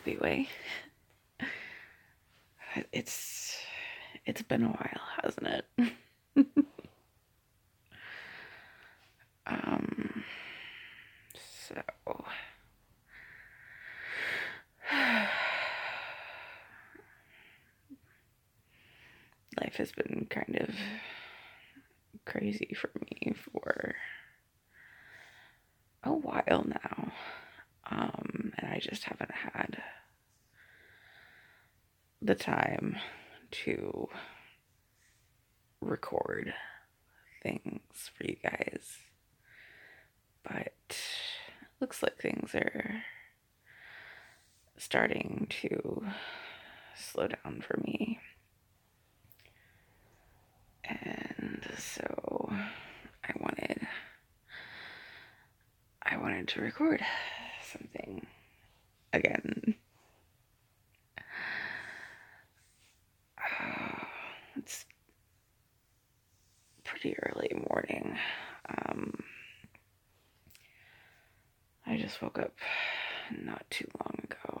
happy way. It's been a while, hasn't it? um so life has been kind of crazy for me for a while now. And I just haven't had the time to record things for you guys. But looks like things are starting to slow down for me. And so I wanted to record something again. It's pretty early morning. I just woke up not too long ago,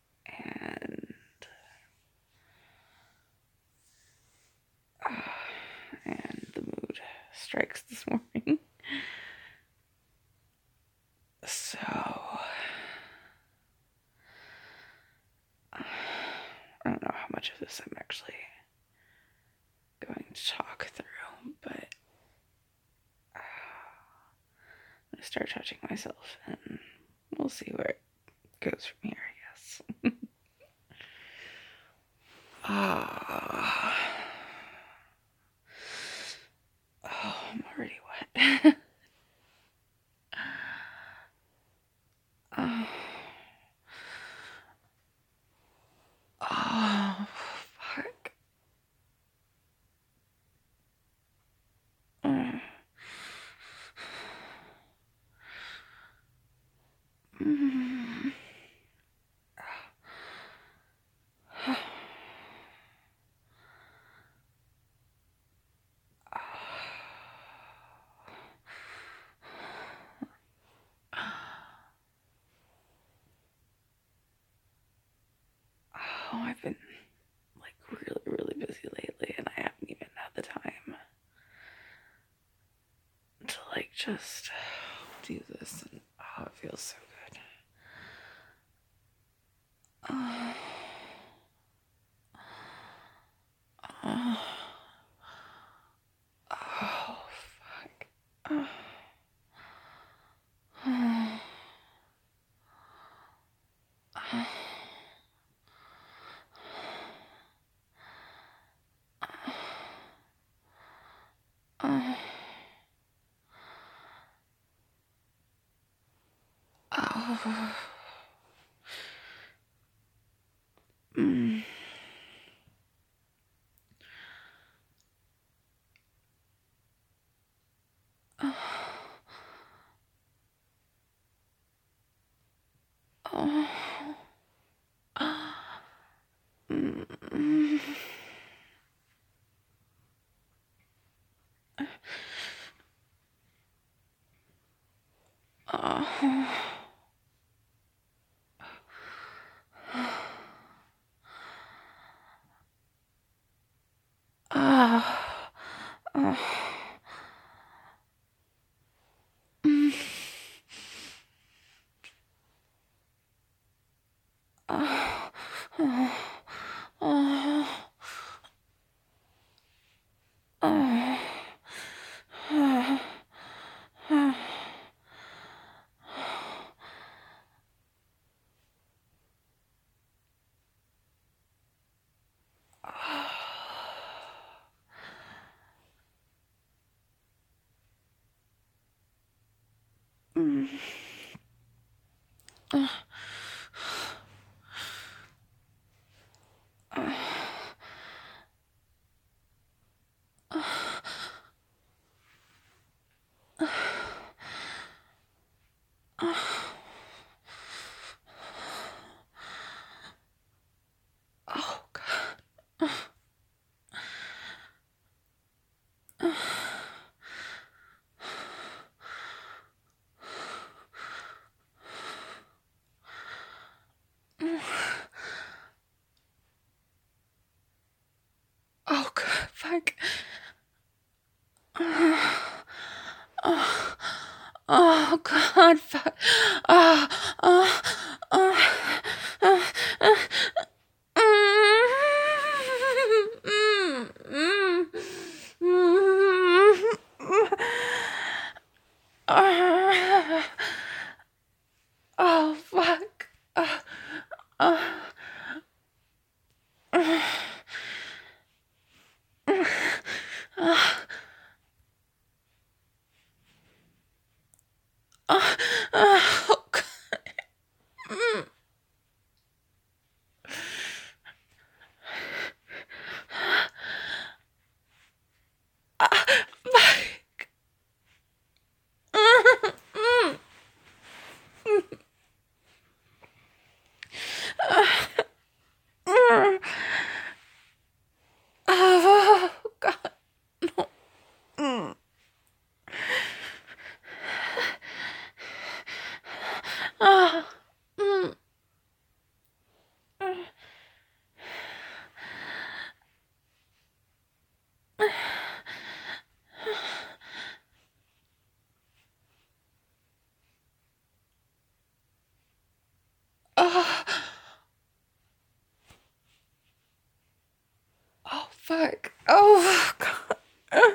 and the mood strikes this morning. So I don't know how much of this I'm actually going to talk through, but I'm going to start touching myself and we'll see where it goes from here, I guess. Oh, I'm already wet. Oh. Oh, fuck. Mm. Oh, I've been like really, really busy lately, and I haven't even had the time to like just do this, and oh, it feels so good. Oh, oh, oh fuck. Oh, oh, oh, oh, oh. Mm. Oh, oh. Mm. Oh. Oh. Oh. Mm. Oh. Oh. Oh. Oh. Oh. Oh. Mm. Oh. Oh God. God, fuck. Uh, uh, uh, uh, uh, oh, fuck. Uh, oh, God. Oh, God. No. Oh, oh, oh, fuck. Oh, God.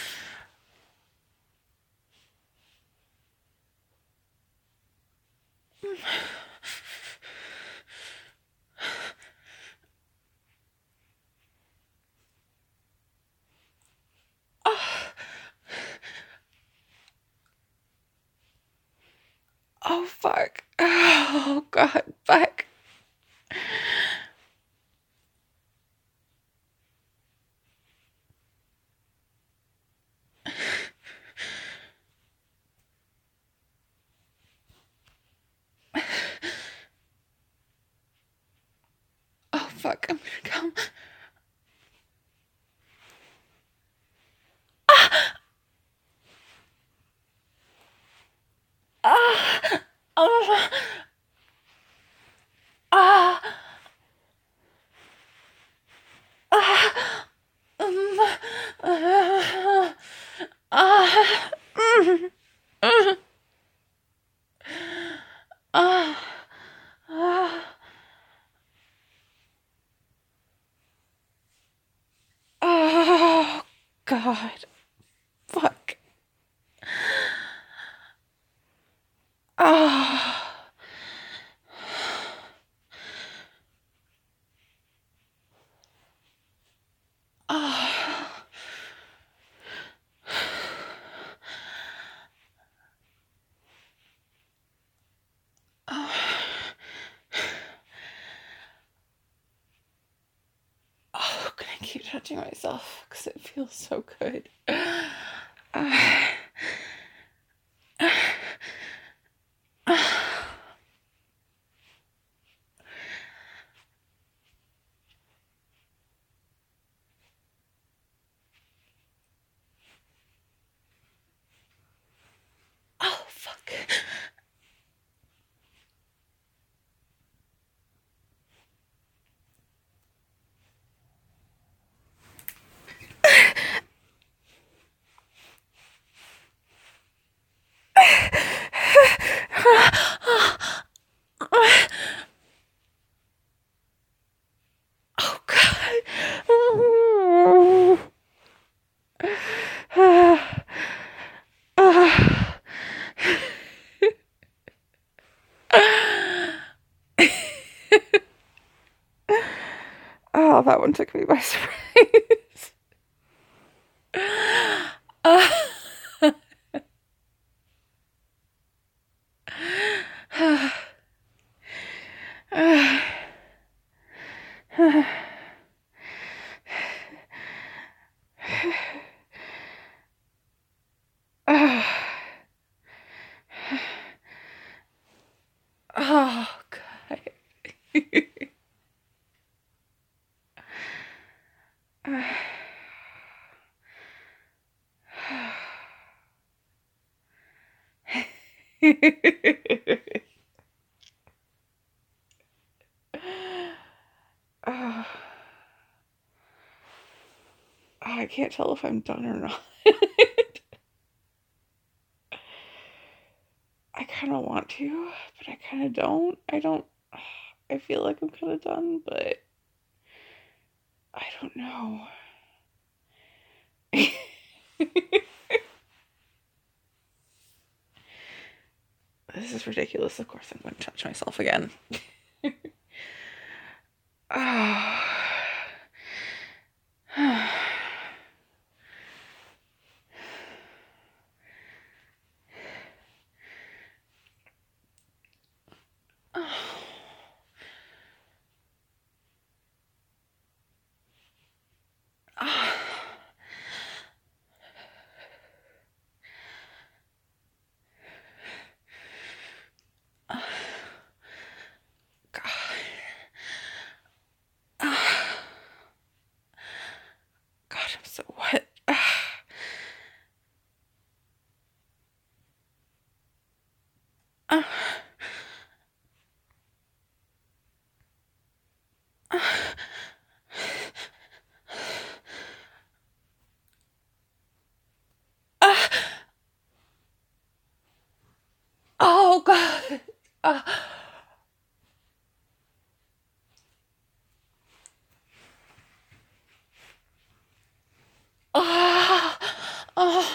Oh, oh, fuck. Oh, God, fuck. Oh, fuck, I'm gonna come. Ah! Ah! Oh! Ah! Ah! Ah! Ah! Ah! Ah! Oh, God. Fuck. Ah. Ah. Ah. Oh, can I keep touching myself? Because it feels so good. Ah. Oh, fuck. Oh, God. Oh, that one took me by surprise. Oh, God. Oh, I can't tell if I'm done or not. I kind of want to, but I kind of don't. I feel like I'm kind of done, but I don't know. This is ridiculous. Of course, I'm going to touch myself again. Oh. God. God, I'm so wet. Oh God. Oh. Oh.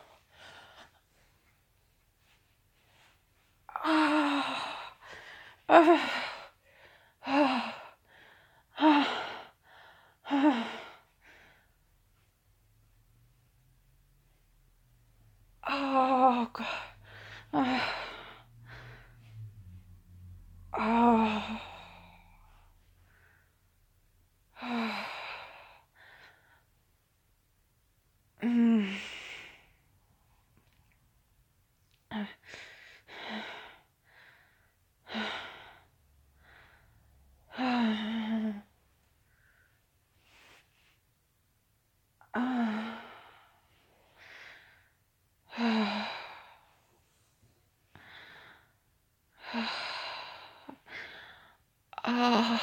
Oh. Oh. Oh God. Oh. Oh. Mm. Oh.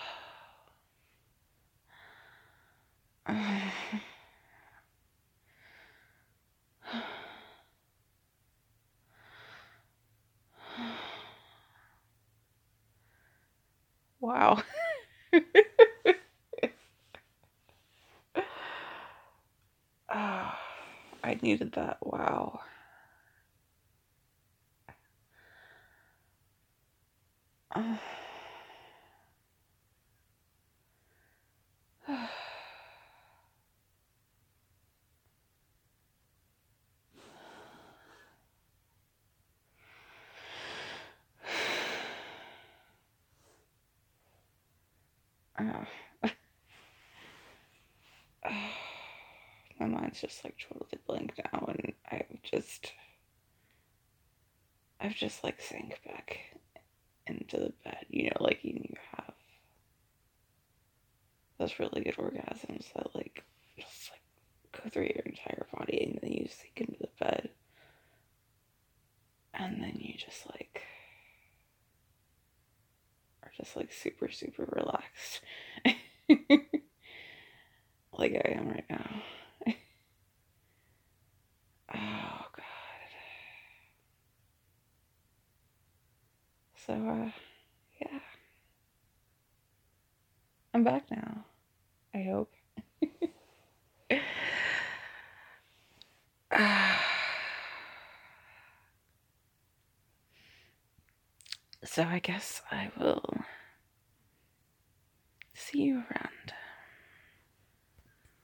Wow. Oh, I needed that. Wow. Oh. Oh. My mind's just like totally blank now, and I've just like sank back into the bed. You know, like you have those really good orgasms that like just like go through your entire body, and then you sink into the bed, and then you just like are just like super super relaxed, like I am right now. Oh God. So yeah, I'm back now. I hope. So I guess I will see you around.